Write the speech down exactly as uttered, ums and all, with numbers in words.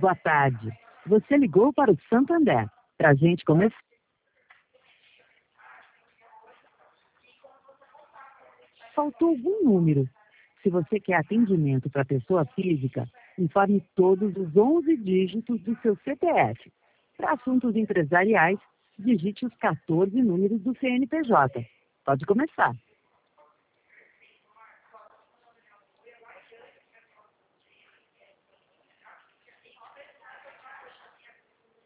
boa tarde. Você ligou para o Santander. Para a gente começar. Faltou algum número. Se você quer atendimento para pessoa física, informe todos os onze dígitos do seu C P F. Para assuntos empresariais, digite os quatorze números do C N P J. Pode começar.